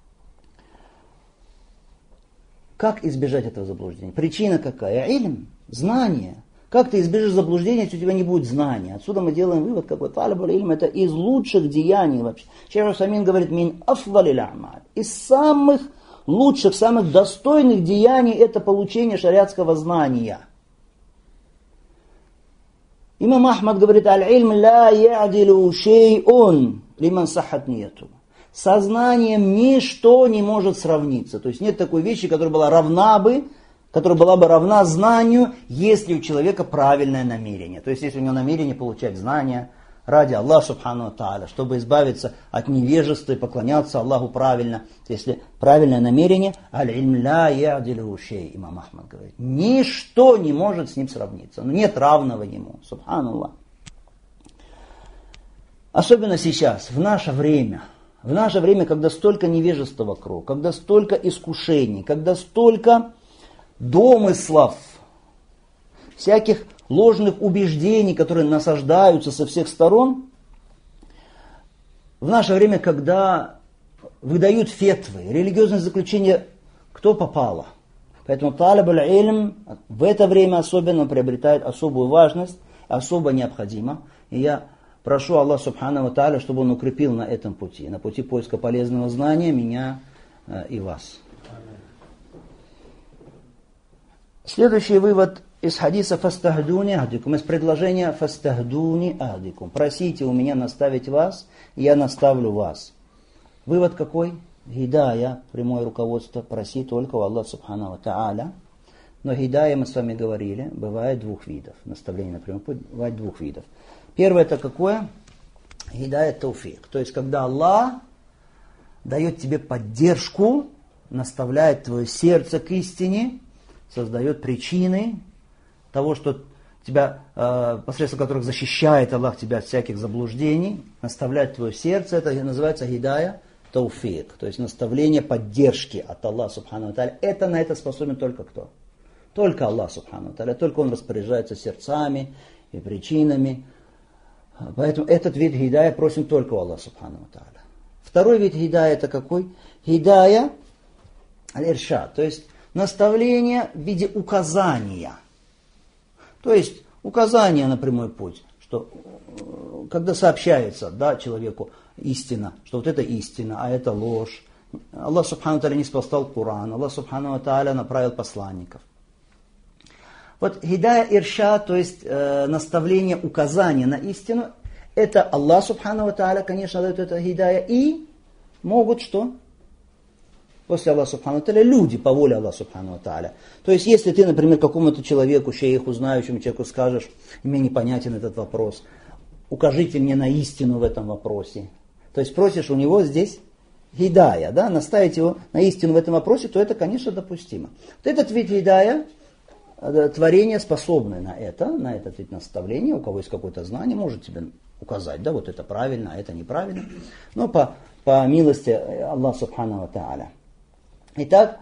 Как избежать этого заблуждения? Причина какая? Илм, знание. Как ты избежишь заблуждения, если у тебя не будет знания? Отсюда мы делаем вывод, какой талабуль илм, это из лучших деяний вообще. Шейх Усаймин говорит, мин афдалил а'маль. Из самых лучших, самых достойных деяний это получение шариатского знания. Имам Ахмад говорит, аль-илм ла я'дилу шей'ун лиман сахат нияту. Со знанием ничто не может сравниться. То есть нет такой вещи, которая была бы равна знанию, если у человека правильное намерение. То есть если у него намерение получать знания ради Аллаха субхану ва тааля, чтобы избавиться от невежества и поклоняться Аллаху правильно. Если правильное намерение, аль-илм ла я'дилу шей, имам Ахмад говорит. Ничто не может с ним сравниться. Нет равного ему. Субханаллах. Особенно сейчас, в наше время, когда столько невежества вокруг, когда столько искушений, когда столько домыслов, всяких ложных убеждений, которые насаждаются со всех сторон, в наше время, когда выдают фетвы, религиозные заключения, кто попало. Поэтому талабуль илм в это время особенно приобретает особую важность, особо необходимо. И я прошу Аллаха субхану ва тааля, чтобы Он укрепил на этом пути, на пути поиска полезного знания меня и вас. Следующий вывод из хадиса «Фастахдуни ахдикум», из предложения «Фастахдуни ахдикум». Просите у меня наставить вас, и я наставлю вас. Вывод какой? Хидая, прямое руководство, проси только у Аллаха субхану ва тааля. Но хидая, мы с вами говорили, бывает двух видов. Наставление на прямой путь бывает двух видов. Первое это какое? Хидая тауфик. То есть, когда Аллах дает тебе поддержку, наставляет твое сердце к истине, создает причины того, что тебя, посредством которых защищает Аллах тебя от всяких заблуждений, наставляет твое сердце, это называется хидая тауфик. То есть, наставление поддержки от Аллаха субхану ва тааля. На это способен только кто? Только Аллах субхану ва тааля. Только Он распоряжается сердцами и причинами. Поэтому этот вид хидая просим только у Аллаха субхану ва тааля. Второй вид хидая это какой? Хидая аль-иршад, то есть наставление в виде указания. То есть указание на прямой путь, что когда сообщается человеку истина, что вот это истина, а это ложь. Аллах субхану ва тааля не спасал Коран, Аллах субхану ва тааля направил посланников. Вот хидая иршад, то есть наставление, указание на истину, это Аллах субхану ва тааля, конечно, дает это хидая, и могут что? После Аллаха субхану ва тааля люди по воле Аллаха субхану ва тааля. То есть, если ты, например, какому-то человеку, шейху, знающему человеку скажешь, мне непонятен этот вопрос, укажите мне на истину в этом вопросе. То есть, просишь у него здесь хидая, наставить его на истину в этом вопросе, то это, конечно, допустимо. Вот этот вид хидая, творения способны на это вид наставления. У кого есть какое-то знание, может тебе указать, да, вот это правильно, а это неправильно. Но по милости Аллаха Субхану ва Тааля. Итак,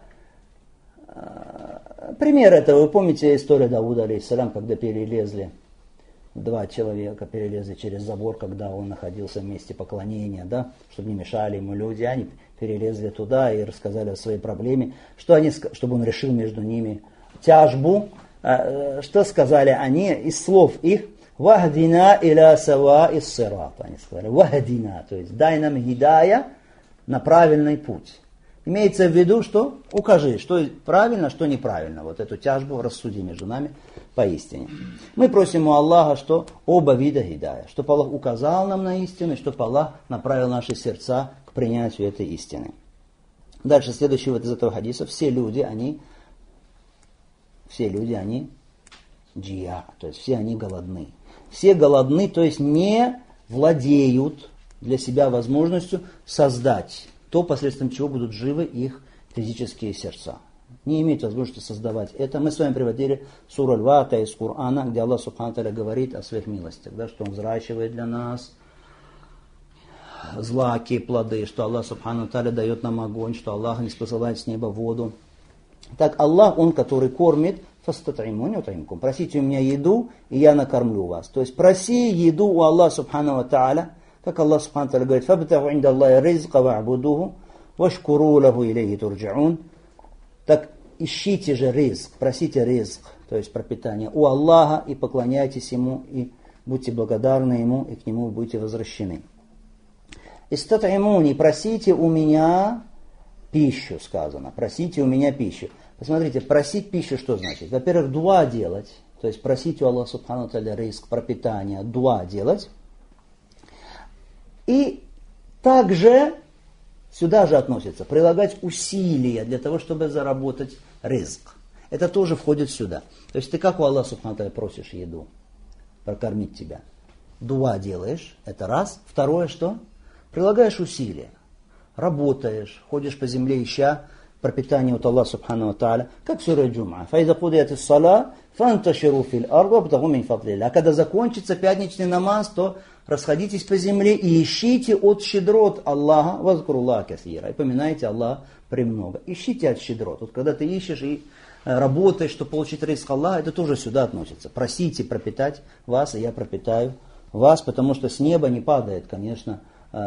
пример этого, вы помните историю Давуда, алейхиссалям, когда два человека перелезли через забор, когда он находился в месте поклонения, да, чтобы не мешали ему люди, они перелезли туда и рассказали о своей проблеме, чтобы он решил между ними тяжбу. Что сказали они из слов их? «Вахдина иля сава ис сират». Они сказали «Вахдина», то есть «дай нам гидая на правильный путь». Имеется в виду, что укажи, что правильно, что неправильно. Вот эту тяжбу рассуди между нами поистине. Мы просим у Аллаха, что оба вида гидая, чтобы Аллах указал нам на истину, чтобы Аллах направил наши сердца к принятию этой истины. Дальше, следующий вот из этого хадиса. Все люди, они джия, то есть все они голодны. Все голодны, то есть не владеют для себя возможностью создать то, посредством чего будут живы их физические сердца. Не имеют возможности создавать это. Мы с вами приводили суру Аль-Вака из Корана, где Аллах Субхану Тааля говорит о своих милостях, да, что Он взращивает для нас злаки, плоды, что Аллах Субхану Тааля дает нам огонь, что Аллах не спосылает с неба воду. Так Аллах, Он, который кормит, просите у меня еду, и я накормлю вас. То есть проси еду у Аллаха Субхану Тааля, как Аллах Субхану Тааля говорит, «Фабтаху инда Аллахи ризка ва'будуху, вашкуру лаху илейхи турджаун». Так ищите же ризк, просите ризк, то есть пропитание у Аллаха, и поклоняйтесь Ему, и будьте благодарны Ему, и к Нему будете возвращены. «Истат'имуни», просите у меня пищу, сказано, просите у меня пищу. Посмотрите, просить пищу что значит? Во-первых, дуа делать, то есть просить у Аллаха Субхану Тааля ризк, пропитание, дуа делать. И также сюда же относится прилагать усилия для того, чтобы заработать ризк. Это тоже входит сюда. То есть ты как у Аллаха Субхану Тааля просишь еду, прокормить тебя? Дуа делаешь, это раз. Второе что? Прилагаешь усилия. Работаешь, ходишь по земле, ища пропитание от Аллаха Субхану Тааля, как в суре Джум'а. «Фаиза кудият ис-сала, фанташиру фил арди вабтагу мин фадлилlah». А когда закончится пятничный намаз, то расходитесь по земле и ищите от щедрот Аллаха, вазкуруллаха касира, и поминайте Аллаха премного. Ищите от щедрот. Вот когда ты ищешь и работаешь, чтобы получить ризк Аллаха, это тоже сюда относится. Просите пропитать вас, и я пропитаю вас, потому что с неба не падает, конечно,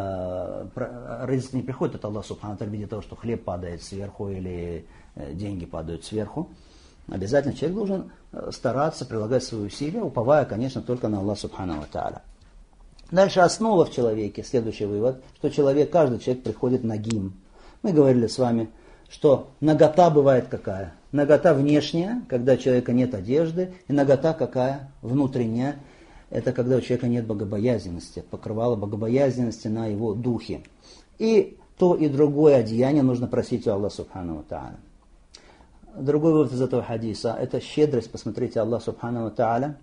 ризк не приходит от Аллаха Субхану Тааля в виде того, что хлеб падает сверху или деньги падают сверху. Обязательно человек должен стараться, прилагать свои усилия, уповая, конечно, только на Аллаха Субхану Тааля. Дальше основа в человеке, следующий вывод, что каждый человек приходит нагим. Мы говорили с вами, что нагота бывает какая? Нагота внешняя, когда у человека нет одежды, и нагота какая? Внутренняя. Это когда у человека нет богобоязненности, покрывало богобоязненности на его духе. И то, и другое одеяние нужно просить у Аллаха Субхану Тааля. Другой вывод из этого хадиса – это щедрость. Посмотрите, Аллах Субхану Тааля,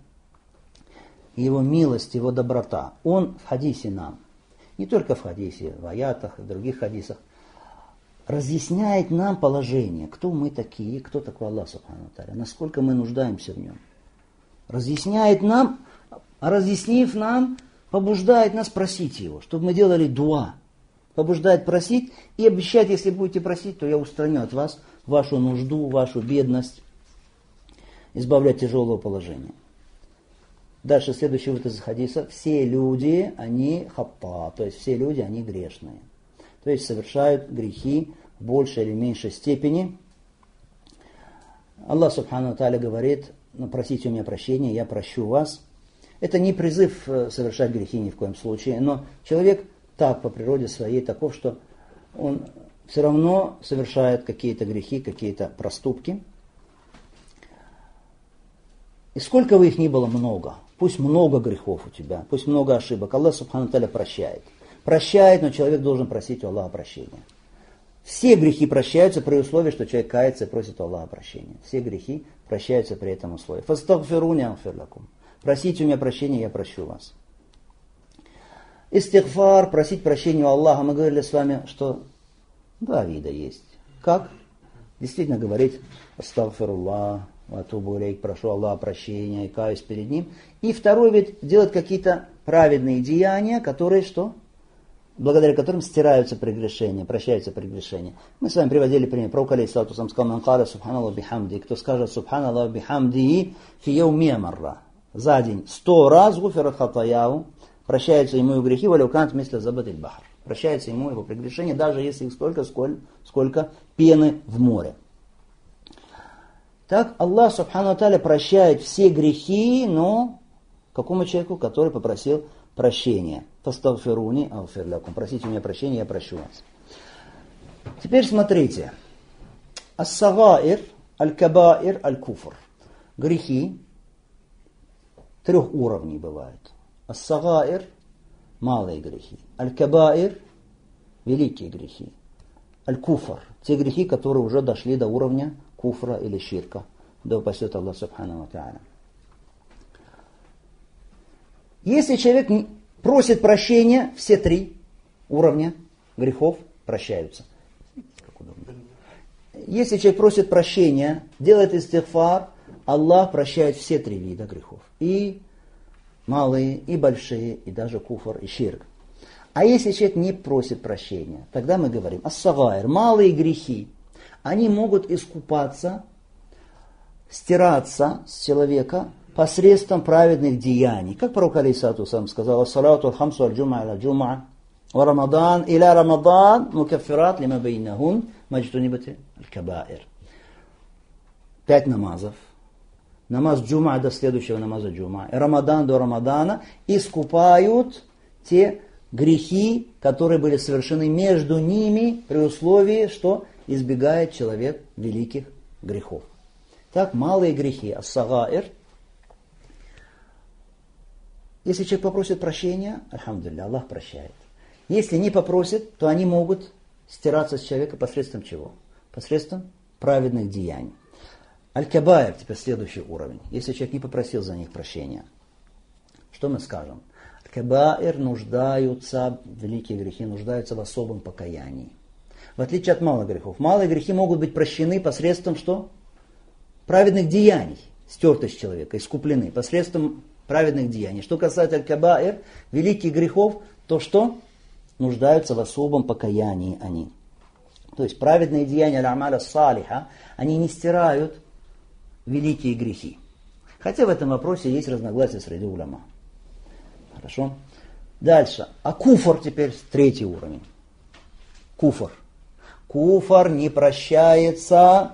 Его милость, Его доброта. Он в хадисе нам, не только в хадисе, в аятах, в других хадисах, разъясняет нам положение, кто мы такие, кто такой Аллах Субхану Тааля, насколько мы нуждаемся в Нем. Разъясняет нам, а разъяснив нам, побуждает нас просить Его, чтобы мы делали дуа. Побуждает просить и обещать, если будете просить, то я устраню от вас вашу нужду, вашу бедность, избавлять тяжелого положения. Дальше следующий вывод из хадиса. Все люди, они хатта, то есть все люди, они грешные. То есть совершают грехи в большей или меньшей степени. Аллах Субхану Тааля говорит, просите у меня прощения, я прощу вас. Это не призыв совершать грехи ни в коем случае, но человек так по природе своей таков, что он все равно совершает какие-то грехи, какие-то проступки. И сколько бы их ни было много, пусть много грехов у тебя, пусть много ошибок, Аллах Субхану Тааля прощает. Прощает, но человек должен просить у Аллаха прощения. Все грехи прощаются при условии, что человек кается и просит у Аллаха прощения. Все грехи прощаются при этом условии. «Фастагфируни агфир лакум». Просите у меня прощения, я прощу вас. Истигфар, просить прощения у Аллаха. Мы говорили с вами, что два вида есть. Как? Действительно говорить астагфируллах, ватубу илейк, прошу Аллаха прощения и каюсь перед ним. И второй вид делать какие-то праведные деяния, которые что? Благодаря которым стираются прегрешения, прощаются прегрешения. Мы с вами приводили пример. Пророк алейхиссалату вассалям сказал: «Ман каля субханаллах бихамди», кто скажет субханаллах бихамди фи яуми марра, за день 100 раз гуфират хатаяу, прощаются ему его грехи, валюкант мисля забадиль бахар. Прощается ему его прегрешения, даже если их столько, сколько пены в море. Так Аллах субхану тааля прощает все грехи, но какому человеку, который попросил прощения. Фастагфируни агфир лякум. Просите у меня прощения, я прощу вас. Теперь смотрите. Ас-сагаир, аль-кабаир, аль-куфр. Грехи 3 уровней бывают. Ас-сагаир – малые грехи. Аль-кабаир – великие грехи. Аль-куфр – те грехи, которые уже дошли до уровня куфра или ширка. Да упасет Аллах субхану ва тааля. Если человек просит прощения, все 3 уровня грехов прощаются. Если человек просит прощения, делает истигфар, Аллах прощает все 3 вида грехов. И малые, и большие, и даже куфр, и ширк. А если человек не просит прощения, тогда мы говорим: ас-сагаир, малые грехи, они могут искупаться, стираться с человека посредством праведных деяний. Как пророк алейхиссалату вассалям сказал: «Ас-салату аль-хамсу аль-джум'a аля джум'a, ва рамадан иля рамадан, мукаффират лима бейнахун, маджтунибат аль-кабаир». 5 намазов. Намаз джум'a до следующего намаза джум'a. И рамадан до рамадана искупают те грехи, которые были совершены между ними, при условии, что избегает человек великих грехов. Так, малые грехи, ас-сагаир. Если человек попросит прощения, альхамдулилля, Аллах прощает. Если не попросит, то они могут стираться с человека посредством чего? Посредством праведных деяний. Аль-кабаир, теперь следующий уровень. Если человек не попросил за них прощения, что мы скажем? Аль-кабаир нуждаются, великие грехи нуждаются в особом покаянии. В отличие от малых грехов. Малые грехи могут быть прощены посредством что? Праведных деяний. Стерты с человека, искуплены посредством праведных деяний. Что касается аль-кабаир, великих грехов, то что? Нуждаются в особом покаянии они. То есть праведные деяния аль-амаля салиха, они не стирают великие грехи. Хотя в этом вопросе есть разногласия среди уляма. Хорошо? Дальше. А куфр теперь 3 уровень. Куфр. Куфр не прощается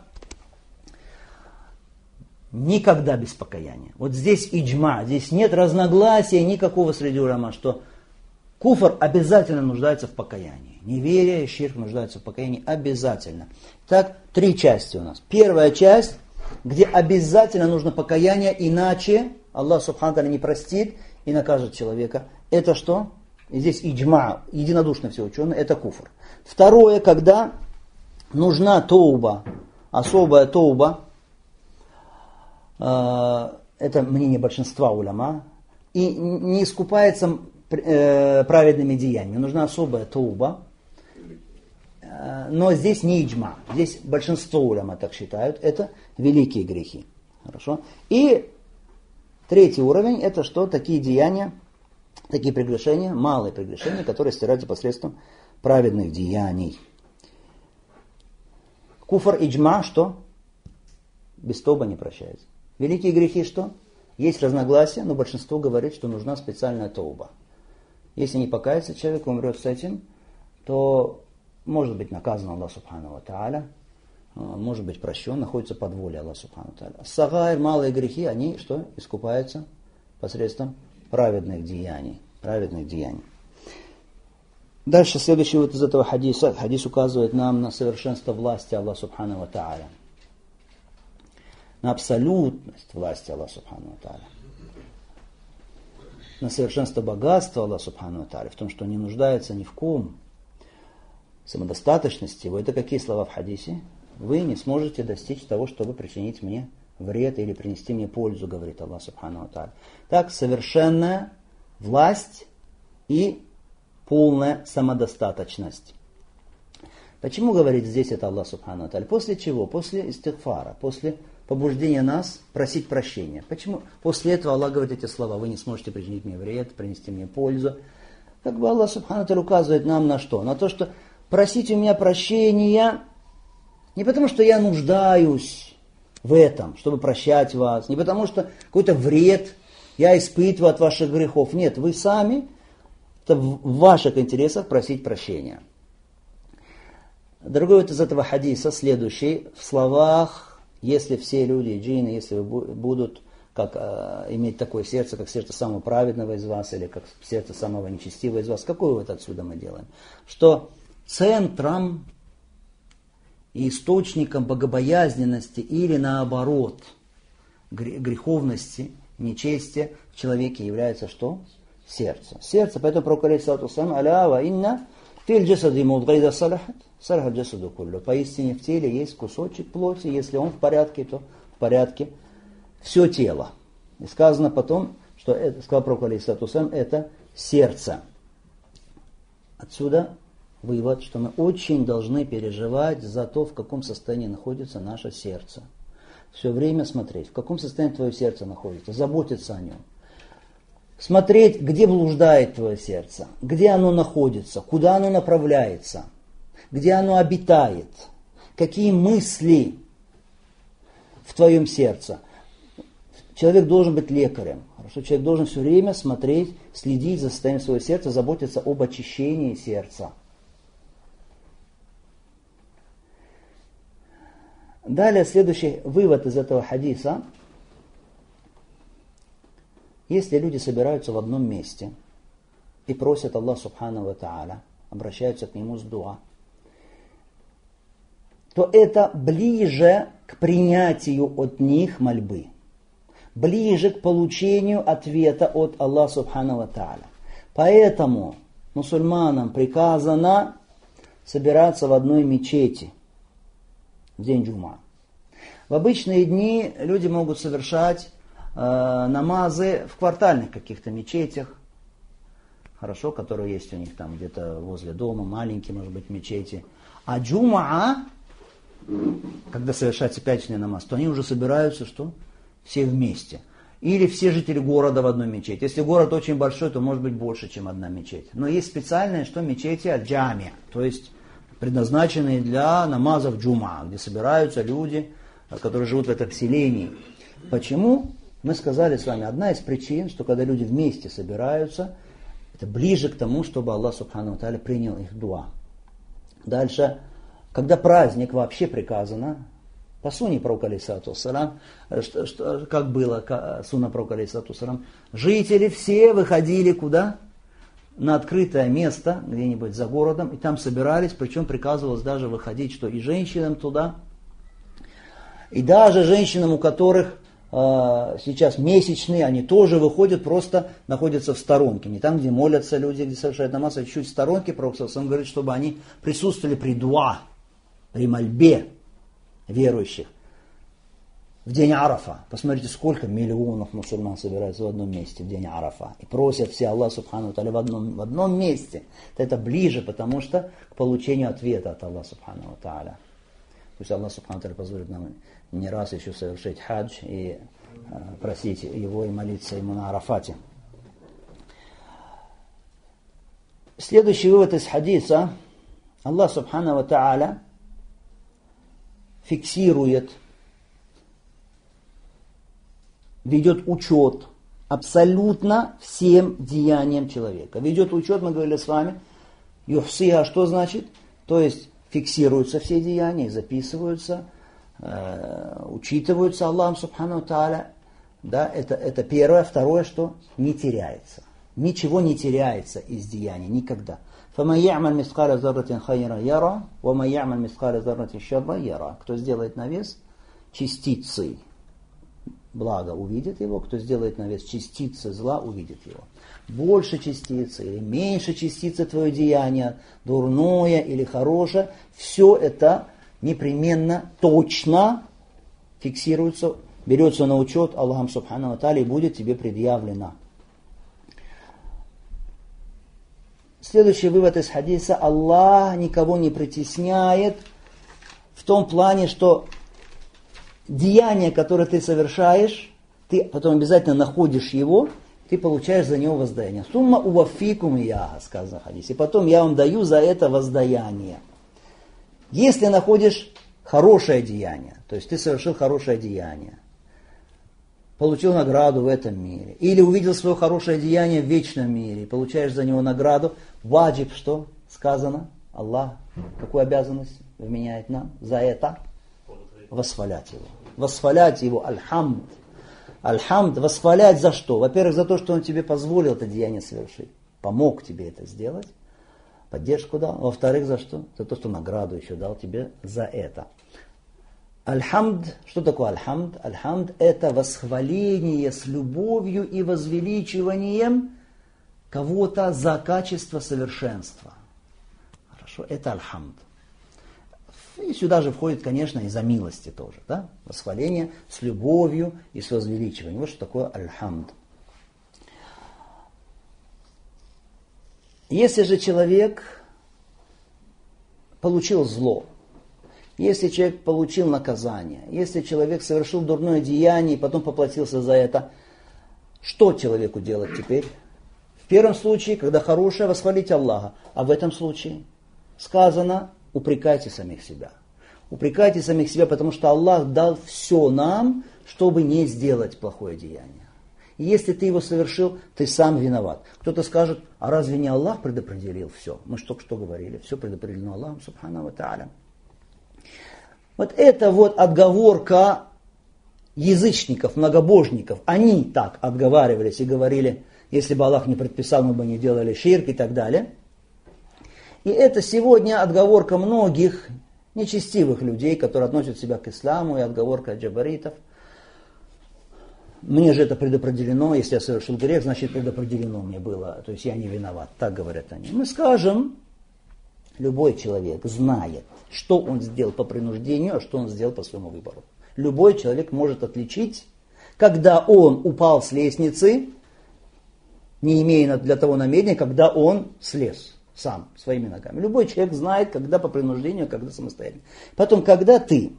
никогда без покаяния. Вот здесь иджма, здесь нет разногласия никакого среди уляма, что куфр обязательно нуждается в покаянии. Неверие и ширк нуждаются в покаянии обязательно. Так, 3 части у нас. Первая часть, где обязательно нужно покаяние, иначе Аллах субхану тааля не простит и накажет человека. Это что? И здесь иджма, единодушно все ученые, это куфр. Второе, когда нужна тауба, особая тауба, это мнение большинства уляма, и не искупается праведными деяниями. Нужна особая тауба, но здесь не иджма, здесь большинство уляма так считают, это великие грехи. Хорошо? И 3 уровень, это что? Такие деяния, такие прегрешения, малые прегрешения, которые стираются посредством праведных деяний. Куфр иджма, что? Без тоба не прощается. Великие грехи, что? Есть разногласия, но большинство говорит, что нужна специальная тауба. Если не покается человек, умрет с этим, то может быть наказан Аллах субхану ва тааля, может быть прощен, находится под волей Аллаха субхану ва тааля. Сагаир, малые грехи, они что? Искупаются посредством праведных деяний. Праведных деяний. Дальше, следующий вот из этого хадиса. Хадис указывает нам на совершенство власти Аллаха субхану ва тааля. На абсолютность власти Аллаха субхану ва тааля. На совершенство богатства Аллаха субхану ва тааля, в том, что он не нуждается ни в ком. Самодостаточности его. Это какие слова в хадисе? Вы не сможете достичь того, чтобы причинить мне вред или принести мне пользу, говорит Аллах субхану ва тааля. Так, совершенная власть и полная самодостаточность. Почему говорит здесь это Аллах субхану ва тааля? После чего? После истигфара, после побуждение нас просить прощения. Почему? После этого Аллах говорит эти слова: вы не сможете причинить мне вред, принести мне пользу. Как бы Аллах Субхану ва Тааля указывает нам на что? На то, что просите у меня прощения не потому, что я нуждаюсь в этом, чтобы прощать вас, не потому, что какой-то вред я испытываю от ваших грехов. Нет, вы сами, это в ваших интересах просить прощения. Другой вот из этого хадиса следующий, в словах: если все люди, джинны, если будут иметь такое сердце, как сердце самого праведного из вас, или как сердце самого нечестивого из вас, какой вывод отсюда мы делаем? Что центром и источником богобоязненности или наоборот греховности, нечестия в человеке является что? Сердце. Сердце, поэтому пророк алейхиссалату вассалям: аля ва инна фил джасади мудга иза салахат салаха джасаду куллю. Поистине в теле есть кусочек плоти, если он в порядке, то в порядке все тело. И сказано потом, что это, сказал пророк алейхиссалату вассалям, это сердце. Отсюда вывод, что мы очень должны переживать за то, в каком состоянии находится наше сердце. Все время смотреть, в каком состоянии твое сердце находится, заботиться о нем. Смотреть, где блуждает твое сердце, где оно находится, куда оно направляется, где оно обитает, какие мысли в твоем сердце. Человек должен быть лекарем. Хорошо? Человек должен все время смотреть, следить за состоянием своего сердца, заботиться об очищении сердца. Далее, следующий вывод из этого хадиса. Если люди собираются в одном месте и просят Аллаха Субхану ва Тааля, обращаются к Нему с дуа, то это ближе к принятию от них мольбы, ближе к получению ответа от Аллаха Субхану ва Тааля. Поэтому мусульманам приказано собираться в одной мечети в день джума. В обычные дни люди могут совершать намазы в квартальных каких-то мечетях, хорошо, которые есть у них там где-то возле дома, маленькие, может быть, мечети. А джумаа, когда совершается пятничный намаз, то они уже собираются, что? Все вместе. Или все жители города в одной мечети. Если город очень большой, то может быть больше, чем одна мечеть. Но есть специальные, что мечети аль-джами, то есть предназначенные для намазов джума, где собираются люди, которые живут в этом селении. Почему? Мы сказали с вами, одна из причин, что когда люди вместе собираются, это ближе к тому, чтобы Аллах Субхану ва Тааля принял их дуа. Дальше, когда праздник вообще приказано, по сунне пророка алейхиссалату вассалям, как было сунна пророка алейхиссалату вассалям, жители все выходили куда? На открытое место, где-нибудь за городом, и там собирались, причем приказывалось даже выходить, что и женщинам туда, и даже женщинам, у которых сейчас месячные, они тоже выходят, просто находятся в сторонке. Не там, где молятся люди, где совершают намаз, а чуть в сторонке. Пророк сам говорит, чтобы они присутствовали при дуа, при мольбе верующих. В день Арафа. Посмотрите, сколько миллионов мусульман собираются в одном месте в день Арафа. И просят все Аллах Субхану ва Тааля в одном месте. Это ближе, потому что к получению ответа от Аллаха Субхану ва Тааля. Пусть Аллах Субхану ва Тааля позволит нам не раз еще совершить хадж и просить Его и молиться Ему на Арафате. Следующий вывод из хадиса. Аллах Субхану ва Тааля фиксирует, ведет учет абсолютно всем деяниям человека. Ведет учет, мы говорили с вами, юхсиха, что значит? То есть фиксируются все деяния, записываются, учитываются Аллахом Субхану ва Тааля. Да, это первое. Второе, что не теряется. Ничего не теряется из деяний, никогда. فَمَنْ يَعْمَلْ مِثْقَالَ ذَرَّةٍ خَيْرًا يَرَى وَمَنْ يَعْمَلْ мِثْقَالَ ذَرَّةٍ شَرًّا يَرَى. Кто сделает на вес частицы блага, увидит его. Кто сделает на вес частицы зла, увидит его. Больше частицы или меньше частицы твое деяние, дурное или хорошее, все это непременно, точно фиксируется, берется на учет Аллахом Субхану ва Тааля и будет тебе предъявлено. Следующий вывод из хадиса. Аллах никого не притесняет в том плане, что деяние, которое ты совершаешь, ты потом обязательно находишь его, ты получаешь за него воздаяние. Сумма уафикум яга, сказано в хадисе. И потом я вам даю за это воздаяние. Если находишь хорошее деяние, то есть ты совершил хорошее деяние, получил награду в этом мире, или увидел свое хорошее деяние в вечном мире, получаешь за него награду, ваджиб, что сказано? Аллах какую обязанность вменяет нам за это? Восхвалять его. Восхвалять его, аль-хамд. Аль-хамд, восхвалять за что? Во-первых, за то, что он тебе позволил это деяние совершить. Помог тебе это сделать. Поддержку дал. Во-вторых, за что? За то, что награду еще дал тебе за это. Аль-хамд, что такое аль-хамд? Аль-хамд это восхваление с любовью и возвеличиванием кого-то за качество совершенства. Хорошо, это аль-хамд. И сюда же входит, конечно, и за милости тоже. Да? Восхваление с любовью и с возвеличиванием. Вот что такое аль-хамд. Если же человек получил зло, если человек получил наказание, если человек совершил дурное деяние и потом поплатился за это, что человеку делать теперь? В первом случае, когда хорошее, восхвалить Аллаха. А в этом случае сказано, упрекайте самих себя. Упрекайте самих себя, потому что Аллах дал все нам, чтобы не сделать плохое деяние. И если ты его совершил, ты сам виноват. Кто-то скажет, а разве не Аллах предопределил все? Мы же только что говорили, все предопределено Аллахом, субхану ва тааля. Вот это вот отговорка язычников, многобожников. Они так отговаривались и говорили, если бы Аллах не предписал, мы бы не делали ширк и так далее. И это сегодня отговорка многих нечестивых людей, которые относят себя к исламу, и отговорка джабаритов. Мне же это предопределено, если я совершил грех, значит предопределено мне было, то есть я не виноват, так говорят они. Мы скажем, любой человек знает, что он сделал по принуждению, а что он сделал по своему выбору. Любой человек может отличить, когда он упал с лестницы, не имея для того намерения, когда он слез сам, своими ногами. Любой человек знает, когда по принуждению, когда самостоятельно. Потом, когда ты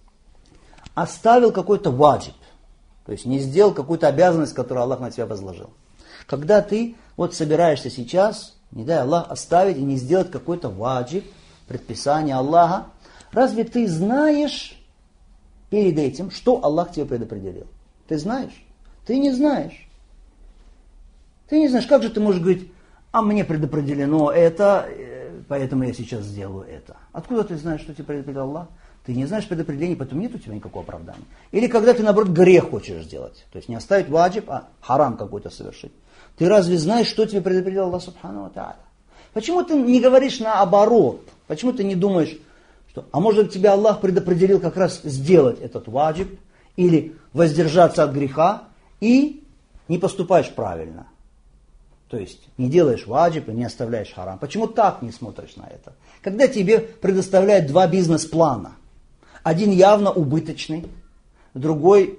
оставил какой-то ваджиб, то есть не сделал какую-то обязанность, которую Аллах на тебя возложил. Когда ты вот собираешься сейчас, не дай Аллах, оставить и не сделать какой-то ваджиб, предписание Аллаха, разве ты знаешь перед этим, что Аллах тебе предопределил? Ты знаешь? Ты не знаешь. Ты не знаешь, как же ты можешь говорить, а мне предопределено это, поэтому я сейчас сделаю это. Откуда ты знаешь, что тебе предопределил Аллах? Ты не знаешь предопределения, поэтому нет у тебя никакого оправдания. Или когда ты, наоборот, грех хочешь сделать. То есть не оставить ваджиб, а харам какой-то совершить. Ты разве знаешь, что тебе предопределил Аллах субхану ва тааля? Почему ты не говоришь наоборот? Почему ты не думаешь, что, а может тебя Аллах предопределил как раз сделать этот ваджиб, или воздержаться от греха, и не поступаешь правильно? То есть не делаешь ваджиб и не оставляешь харам. Почему так не смотришь на это? Когда тебе предоставляют два бизнес-плана, один явно убыточный, другой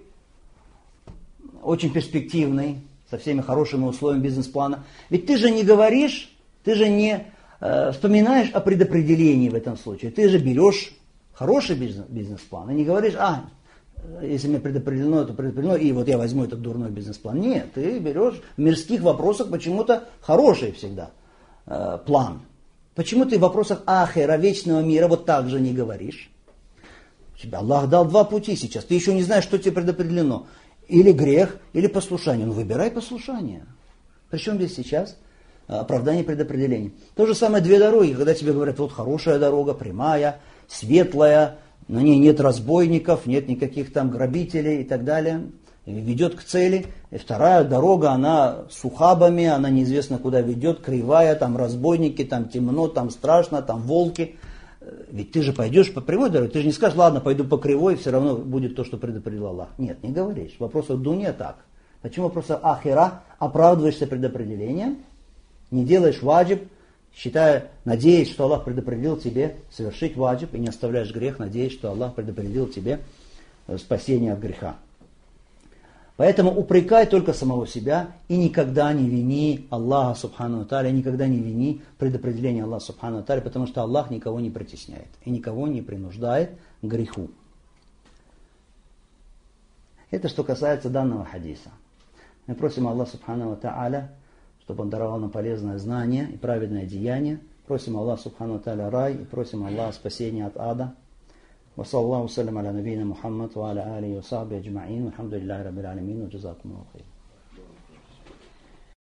очень перспективный, со всеми хорошими условиями бизнес-плана. Ведь ты же не говоришь, ты же не вспоминаешь о предопределении в этом случае. Ты же берешь хороший бизнес-план и не говоришь, если мне предопределено, то предопределено, и вот я возьму этот дурной бизнес-план. Нет, ты берешь в мирских вопросах почему-то хороший всегда план. Почему ты в вопросах ахира, вечного мира, вот так же не говоришь? Тебе Аллах дал два пути сейчас. Ты еще не знаешь, что тебе предопределено. Или грех, или послушание. Ну, выбирай послушание. Причем здесь сейчас оправдание предопределений. То же самое две дороги. Когда тебе говорят, вот хорошая дорога, прямая, светлая, на ней нет разбойников, нет никаких там грабителей и так далее. Ведет к цели. И вторая дорога, она с ухабами, она неизвестно куда ведет, кривая, там разбойники, там темно, там страшно, там волки. Ведь ты же пойдешь по прямой дороге, ты же не скажешь, ладно, пойду по кривой, все равно будет то, что предопределил Аллах. Нет, не говоришь. В вопросах дуния так. Почему в вопросах ахира оправдываешься предопределением, не делаешь ваджиб, считая, надеясь, что Аллах предопределил тебе совершить ваджиб, и не оставляешь грех, надеясь, что Аллах предопределил тебе спасение от греха. Поэтому упрекай только самого себя и никогда не вини Аллаха субхану ва тааля, никогда не вини предопределение Аллаха субхану ва тааля, потому что Аллах никого не притесняет и никого не принуждает к греху. Это что касается данного хадиса. Мы просим Аллаха Субхану ва Тааля, чтобы Он даровал нам полезное знание и праведное деяние. Просим Аллаха Субхану ва Тааля рай и просим Аллаха спасения от ада. Ва саллаллаху салям аля набийна Мухаммад ва аля алихи ва сахби аджмаин. Алхамдулиллахи раббил алямин. Ва джазакумуллаху хайран.